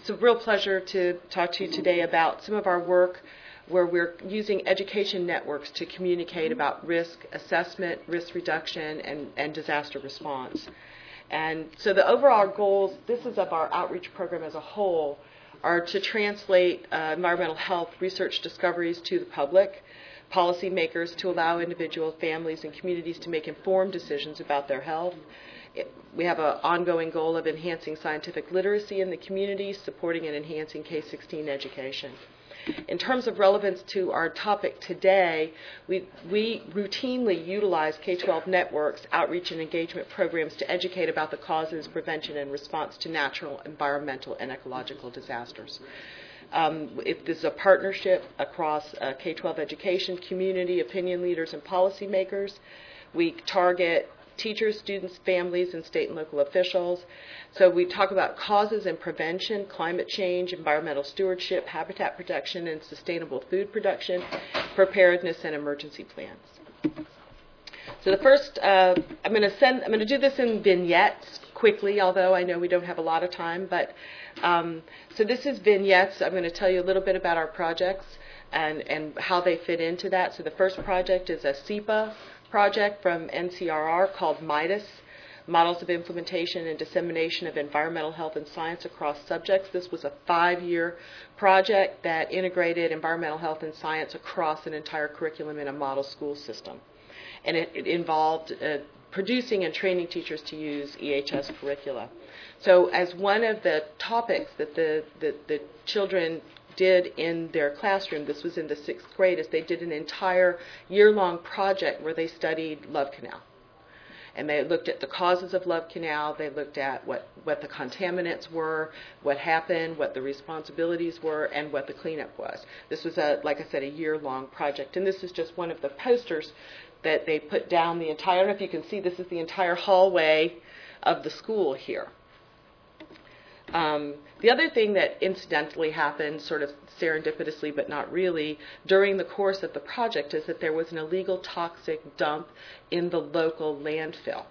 It's a real pleasure to talk to you today about some of our work where we're using education networks to communicate about risk assessment, risk reduction, and disaster response. And so the overall goals, this is of our outreach program as a whole, are to translate environmental health research discoveries to the public, policymakers to allow individual families and communities to make informed decisions about their health. We have an ongoing goal of enhancing scientific literacy in the community, supporting and enhancing K-16 education. In terms of relevance to our topic today, we routinely utilize K-12 networks, outreach and engagement programs to educate about the causes, prevention, and response to natural, environmental, and ecological disasters. If this is a partnership across K-12 education, community, opinion leaders, and policymakers, we target teachers, students, families, and state and local officials. So we talk about causes and prevention, climate change, environmental stewardship, habitat protection, and sustainable food production, preparedness, and emergency plans. So the first, I'm going to do this in vignettes quickly, although I know we don't have a lot of time. But so this is vignettes. I'm going to tell you a little bit about our projects and how they fit into that. So the first project is a SEPA project from NCRR called MIDAS, Models of Implementation and Dissemination of Environmental Health and Science Across Subjects. This was a 5-year project that integrated environmental health and science across an entire curriculum in a model school system. And it involved producing and training teachers to use EHS curricula. So as one of the topics that the children did in their classroom, this was in the 6th grade, is they did an entire year-long project where they studied Love Canal. And they looked at the causes of Love Canal, they looked at what the contaminants were, what happened, what the responsibilities were, and what the cleanup was. This was, like I said, a year-long project. And this is just one of the posters that they put down the entire, I don't know if you can see, this is the entire hallway of the school here. The other thing that incidentally happened, sort of serendipitously but not really, during the course of the project is that there was an illegal toxic dump in the local landfill.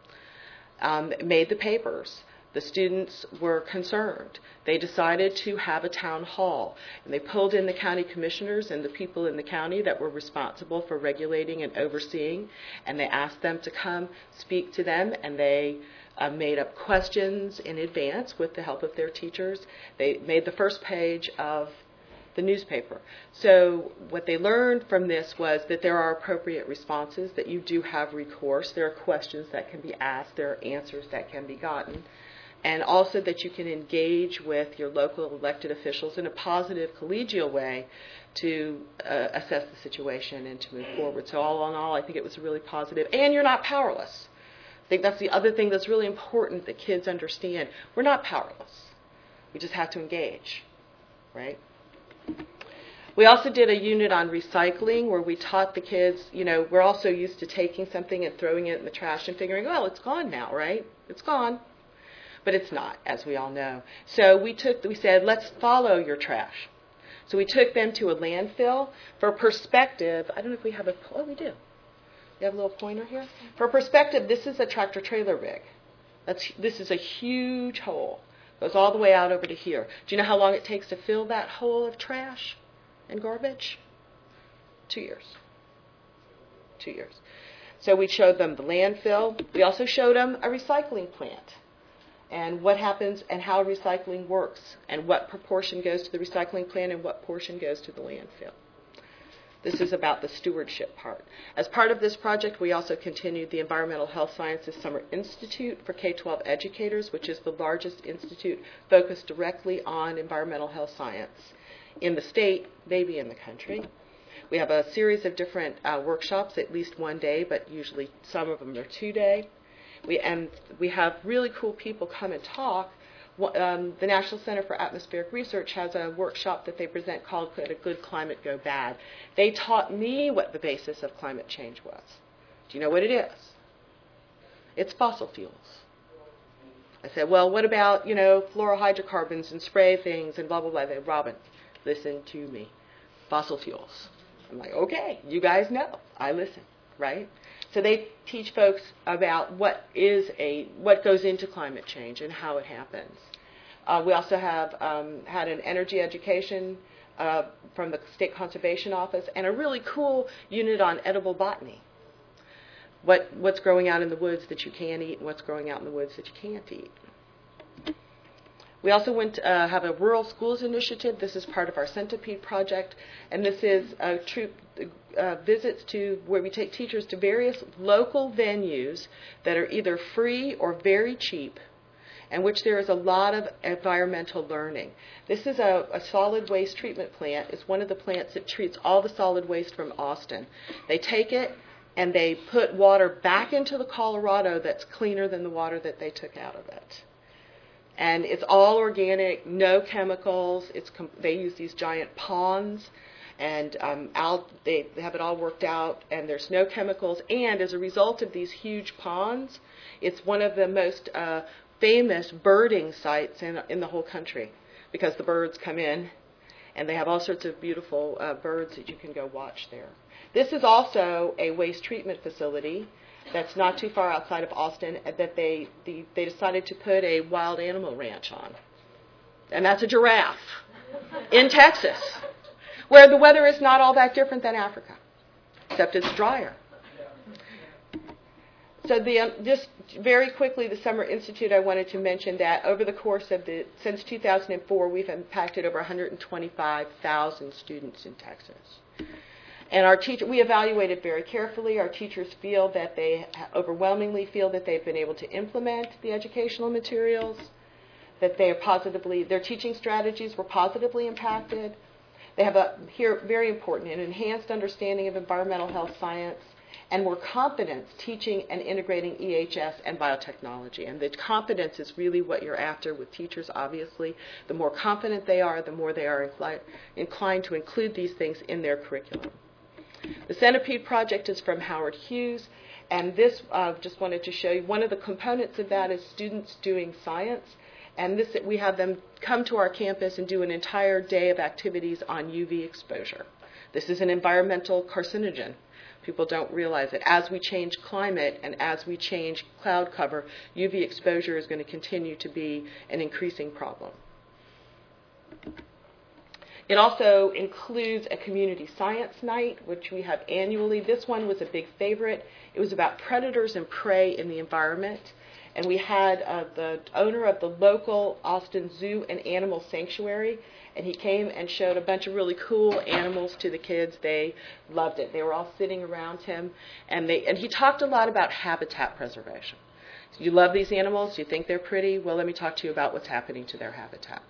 It made the papers. The students were concerned. They decided to have a town hall, and they pulled in the county commissioners and the people in the county that were responsible for regulating and overseeing, and they asked them to come speak to them, and they made up questions in advance with the help of their teachers. They made the first page of the newspaper. So what they learned from this was that there are appropriate responses, that you do have recourse, there are questions that can be asked, there are answers that can be gotten, and also that you can engage with your local elected officials in a positive, collegial way to assess the situation and to move forward. So all in all, I think it was really positive. And you're not powerless. I think that's the other thing that's really important that kids understand. We're not powerless. We just have to engage, right? We also did a unit on recycling where we taught the kids, we're also used to taking something and throwing it in the trash and figuring, well, it's gone now, right? It's gone. But it's not, as we all know. So we said, let's follow your trash. So we took them to a landfill. For perspective, I don't know if we have we do. You have a little pointer here? For perspective, this is a tractor-trailer rig. This is a huge hole. Goes all the way out over to here. Do you know how long it takes to fill that hole of trash and garbage? 2 years. 2 years. So we showed them the landfill. We also showed them a recycling plant and what happens and how recycling works and what proportion goes to the recycling plant and what portion goes to the landfill. This is about the stewardship part. As part of this project, we also continued the Environmental Health Sciences Summer Institute for K-12 educators, which is the largest institute focused directly on environmental health science in the state, maybe in the country. We have a series of different workshops, at least 1 day, but usually some of them are 2 day. We have really cool people come and talk. The National Center for Atmospheric Research has a workshop that they present called Could a Good Climate Go Bad? They taught me what the basis of climate change was. Do you know what it is? It's fossil fuels. I said, well, what about, fluorohydrocarbons and spray things and blah, blah, blah. They said, Robin, listen to me. Fossil fuels. I'm like, okay, you guys know. I listen, right? So they teach folks about what goes into climate change and how it happens. We also have had an energy education from the State Conservation Office, and a really cool unit on edible botany. What's growing out in the woods that you can eat and what's growing out in the woods that you can't eat. We also have a Rural Schools Initiative. This is part of our Centipede project, and this is visits to where we take teachers to various local venues that are either free or very cheap, and which there is a lot of environmental learning. This is a solid waste treatment plant. It's one of the plants that treats all the solid waste from Austin. They take it and they put water back into the Colorado that's cleaner than the water that they took out of it. And it's all organic, no chemicals. They use these giant ponds, and they have it all worked out, and there's no chemicals. And as a result of these huge ponds, it's one of the most famous birding sites in the whole country, because the birds come in, and they have all sorts of beautiful birds that you can go watch there. This is also a waste treatment facility that's not too far outside of Austin that they decided to put a wild animal ranch on. And that's a giraffe in Texas, where the weather is not all that different than Africa, except it's drier. So just very quickly, the Summer Institute, I wanted to mention that over the course of since 2004, we've impacted over 125,000 students in Texas. And we evaluated very carefully. Our teachers feel that they overwhelmingly feel that they've been able to implement the educational materials, that their teaching strategies were positively impacted. They have very important, an enhanced understanding of environmental health science, and more competence teaching and integrating EHS and biotechnology. And the competence is really what you're after with teachers, obviously. The more confident they are, the more they are inclined to include these things in their curriculum. The Centipede project is from Howard Hughes, and this just wanted to show you one of the components of that is students doing science. And we have them come to our campus and do an entire day of activities on UV exposure. This is an environmental carcinogen. People don't realize it. As we change climate and as we change cloud cover, UV exposure is going to continue to be an increasing problem. It also includes a community science night, which we have annually. This one was a big favorite. It was about predators and prey in the environment. And we had the owner of the local Austin Zoo and Animal Sanctuary, and he came and showed a bunch of really cool animals to the kids. They loved it. They were all sitting around him, and he talked a lot about habitat preservation. So you love these animals? You think they're pretty? Well, let me talk to you about what's happening to their habitat.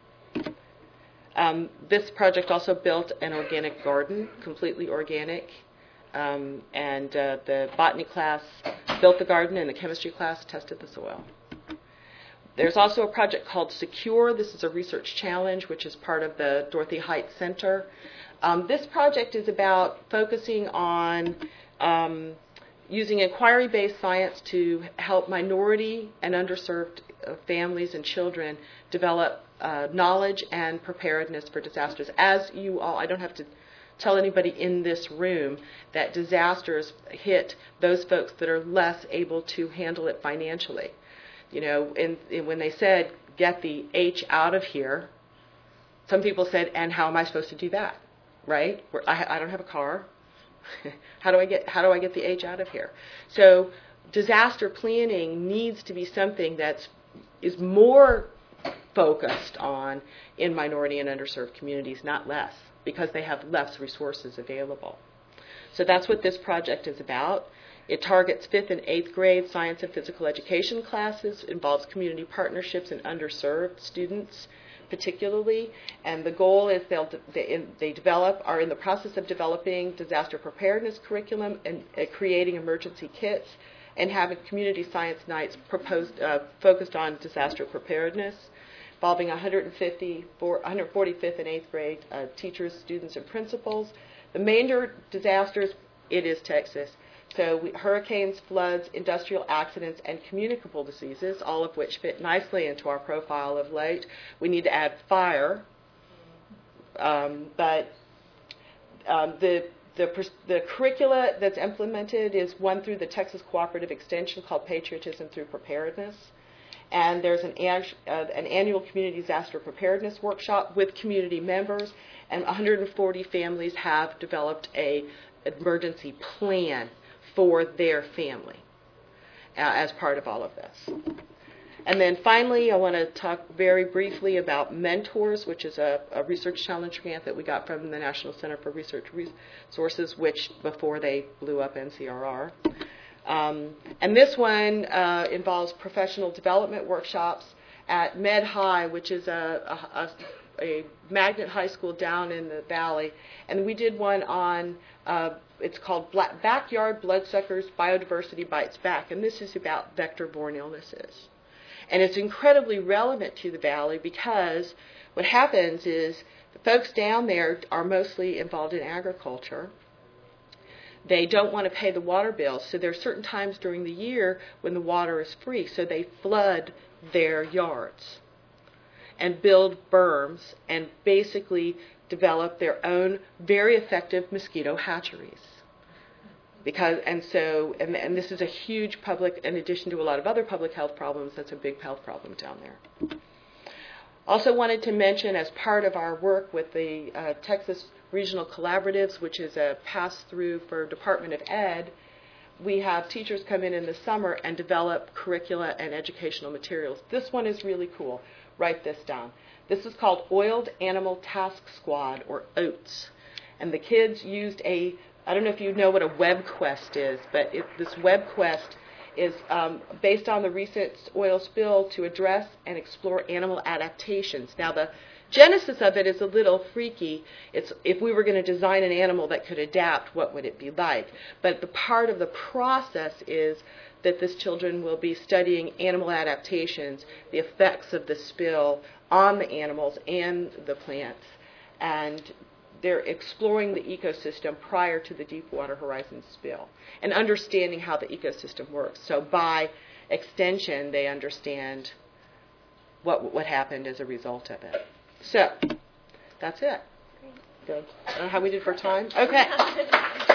This project also built an organic garden, completely organic, and the botany class built the garden, and the chemistry class tested the soil. There's also a project called Secure. This is a research challenge, which is part of the Dorothy Heights Center. This project is about focusing on using inquiry-based science to help minority and underserved families and children develop knowledge and preparedness for disasters. As you all, I don't have to tell anybody in this room that disasters hit those folks that are less able to handle it financially. You know, when they said, get the H out of here, some people said, and how am I supposed to do that, right? I don't have a car. How do I get the H out of here? So disaster planning needs to be something is more focused on in minority and underserved communities, not less, because they have less resources available. So that's what this project is about. It targets 5th and 8th grade science and physical education classes, involves community partnerships and underserved students particularly, and the goal is are in the process of developing disaster preparedness curriculum and creating emergency kits, and having community science nights focused on disaster preparedness, involving 145th and 8th grade teachers, students, and principals. The major disasters, it is Texas. So hurricanes, floods, industrial accidents, and communicable diseases, all of which fit nicely into our profile of late. We need to add fire, but the curricula that's implemented is one through the Texas Cooperative Extension called Patriotism Through Preparedness. And there's an annual community disaster preparedness workshop with community members, and 140 families have developed an emergency plan for their family as part of all of this. And then finally, I want to talk very briefly about Mentors, which is a research challenge grant that we got from the National Center for Research Resources, which before they blew up NCRR. And this one involves professional development workshops at Med High, which is a magnet high school down in the valley. And we did one on, it's called Backyard Bloodsuckers, Biodiversity Bites Back. And this is about vector-borne illnesses. And it's incredibly relevant to the valley because what happens is the folks down there are mostly involved in agriculture. They don't want to pay the water bills, so there are certain times during the year when the water is free, so they flood their yards and build berms and basically develop their own very effective mosquito hatcheries. And this is a huge public, in addition to a lot of other public health problems, that's a big health problem down there. Also wanted to mention, as part of our work with the Texas Regional Collaboratives, which is a pass-through for Department of Ed, we have teachers come in the summer and develop curricula and educational materials. This one is really cool. Write this down. This is called Oiled Animal Task Squad, or OATS. And the kids used I don't know if you know what a web quest is, but this web quest is based on the recent oil spill to address and explore animal adaptations. Now, the genesis of it is a little freaky. It's if we were going to design an animal that could adapt, what would it be like? But the part of the process is that these children will be studying animal adaptations, the effects of the spill on the animals and the plants, and they're exploring the ecosystem prior to the Deepwater Horizon spill and understanding how the ecosystem works. So by extension, they understand what happened as a result of it. So that's it. Good. I don't know how we did for time. Okay.